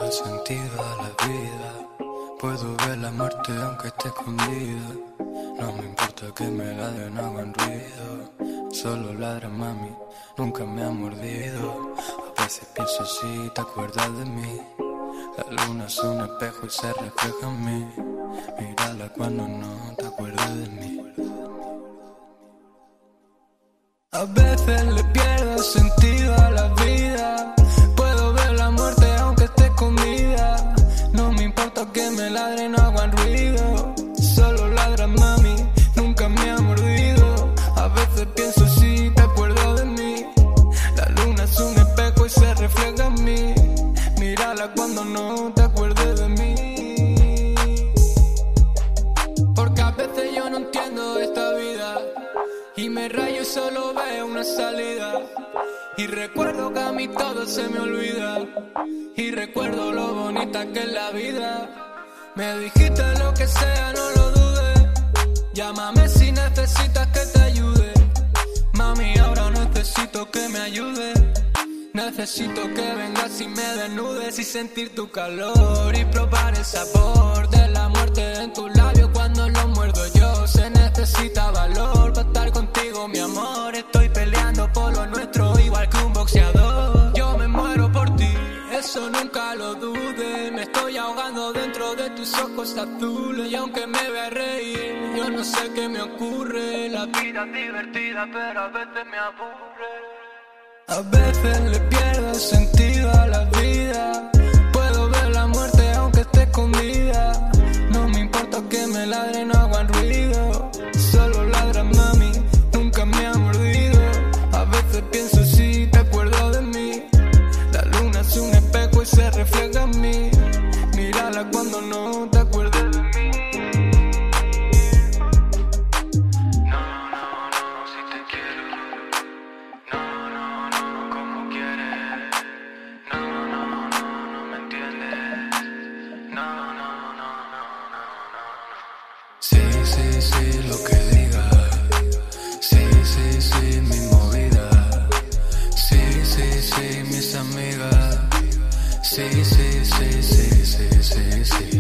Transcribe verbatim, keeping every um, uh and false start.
sentido a la vida. Puedo ver la muerte aunque esté escondida. No me importa que me ladren, no hagan ruido. Solo ladra mami, nunca me ha mordido. A veces pienso si te acuerdas de mí. La luna es un espejo y se refleja en mí. Mírala cuando no te acuerdas de mí. A veces le pierdo sentido a la vida. Puedo ver la muerte aunque esté escondida. No me importa que me ladren, no hagan ruido. Solo ladra mami, nunca me ha mordido. A veces pienso si te acuerdas de mí. La luna es un espejo y se refleja en mí. Mírala cuando no te acuerdes de mí. Porque a veces yo no entiendo esta vida y me rayo y solo veo una salida. Y recuerdo que a mí todo se me olvida. Y recuerdo lo bonita que es la vida. Me dijiste lo que sea, no lo dudes. Llámame si necesitas que te ayude. Mami, ahora necesito que me ayudes. Necesito que vengas y me desnudes y sentir tu calor y probar el sabor de la muerte en tus labios cuando lo muerdo yo. Se necesita valor para estar contigo, mi amor. Estoy peleando por lo nuestro igual que un boxeador. Yo me muero por ti, eso nunca lo dudes. Me estoy ahogando dentro de tus ojos azules. Y aunque me veas reír, yo no sé qué me ocurre. La vida es divertida pero a veces me aburre. A veces le pierdo sentido a la vida. Puedo ver la muerte aunque esté escondida. No me importa que me ladren, no hagan ruido. Solo ladra mami, nunca me ha mordido. A veces pienso si te acuerdas de mí. La luna es un espejo y se refleja en mí. Mírala cuando no te acuerdes de mí. Sí, sí, sí, lo que diga. Sí, sí, sí, mi movida. Sí, sí, sí, mis amigas. Sí, sí, sí, sí, sí, sí, sí.